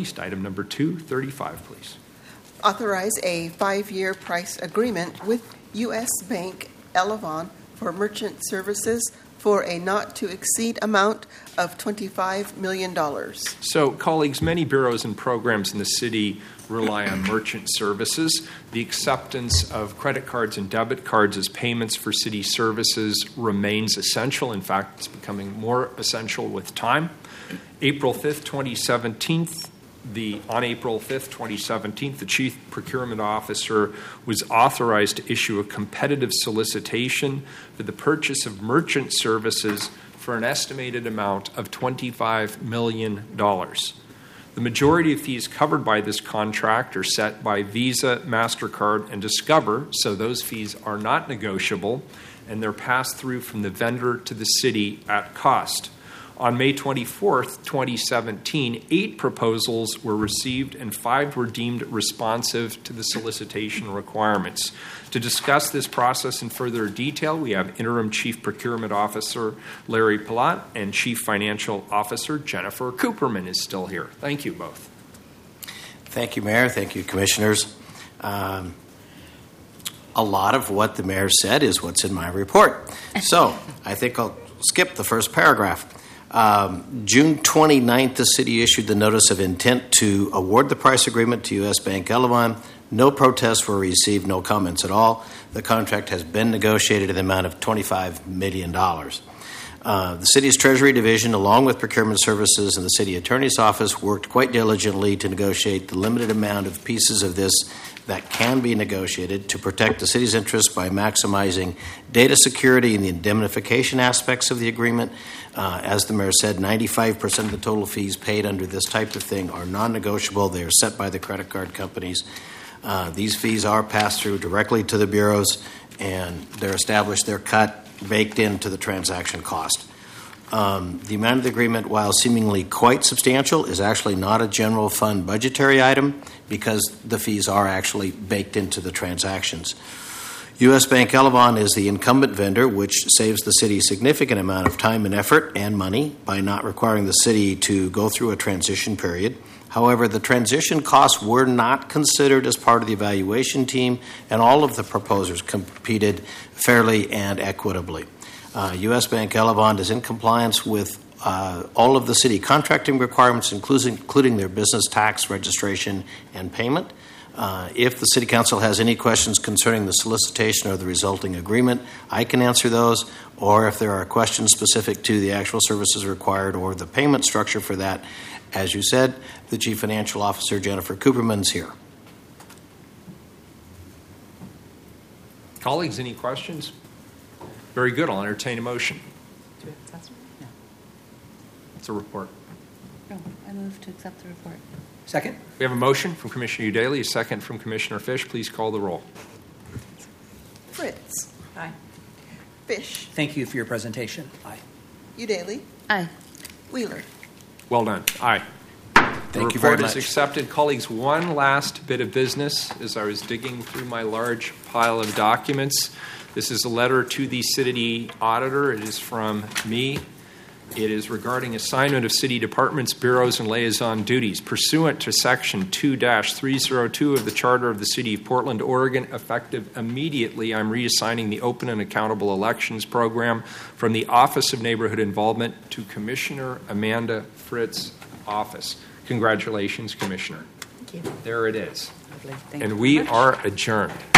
least, item number 235, please. Authorize a 5-year price agreement with U.S. Bank Elavon for merchant services for a not-to-exceed amount of $25 million. So, colleagues, many bureaus and programs in the city rely on merchant services. The acceptance of credit cards and debit cards as payments for city services remains essential. In fact, it's becoming more essential with time. On April 5th, 2017, the Chief Procurement Officer was authorized to issue a competitive solicitation for the purchase of merchant services for an estimated amount of $25 million. The majority of fees covered by this contract are set by Visa, MasterCard, and Discover, so those fees are not negotiable, and they're passed through from the vendor to the city at cost. On May 24th, 2017, 8 proposals were received and 5 were deemed responsive to the solicitation requirements. To discuss this process in further detail, we have Interim Chief Procurement Officer Larry Palat and Chief Financial Officer Jennifer Cooperman is still here. Thank you both. Thank you, Mayor. Thank you, Commissioners. A lot of what the Mayor said is what's in my report. So I think I'll skip the first paragraph. June 29th, the city issued the notice of intent to award the price agreement to U.S. Bank Elavon. No protests were received, no comments at all. The contract has been negotiated in the amount of $25 million. The city's Treasury Division, along with Procurement Services and the City Attorney's Office, worked quite diligently to negotiate the limited amount of pieces of this that can be negotiated to protect the city's interests by maximizing data security and the indemnification aspects of the agreement. As the Mayor said, 95% of the total fees paid under this type of thing are non-negotiable. They are set by the credit card companies. These fees are passed through directly to the bureaus, and they're established, they're cut, baked into the transaction cost. The amount of the agreement, while seemingly quite substantial, is actually not a general fund budgetary item because the fees are actually baked into the transactions. U.S. Bank Elavon is the incumbent vendor, which saves the city a significant amount of time and effort and money by not requiring the city to go through a transition period. However, the transition costs were not considered as part of the evaluation team, and all of the proposers competed fairly and equitably. U.S. Bank Elavon is in compliance with all of the city contracting requirements, including their business tax registration and payment. If the City Council has any questions concerning the solicitation or the resulting agreement, I can answer those, or if there are questions specific to the actual services required or the payment structure for that, as you said, the Chief Financial Officer, Jennifer Cooperman, is here. Colleagues, any questions? Very good. I'll entertain a motion. Do we have a assessment? No. It's a report. No, I move to accept the report. Second. We have a motion from Commissioner Udaley, a second from Commissioner Fish. Please call the roll. Fritz. Aye. Fish. Thank you for your presentation. Aye. Udaley. Aye. Wheeler. Well done. Aye. Thank you very report much. is accepted. Colleagues, one last bit of business as I was digging through my large pile of documents. This is a letter to the city auditor. It is from me. It is regarding assignment of city departments, bureaus, and liaison duties. Pursuant to Section 2-302 of the Charter of the City of Portland, Oregon, effective immediately, I'm reassigning the Open and Accountable Elections Program from the Office of Neighborhood Involvement to Commissioner Amanda Fritz's office. Congratulations, Commissioner. Thank you. There it is. Lovely. Thank And you we very much. are adjourned.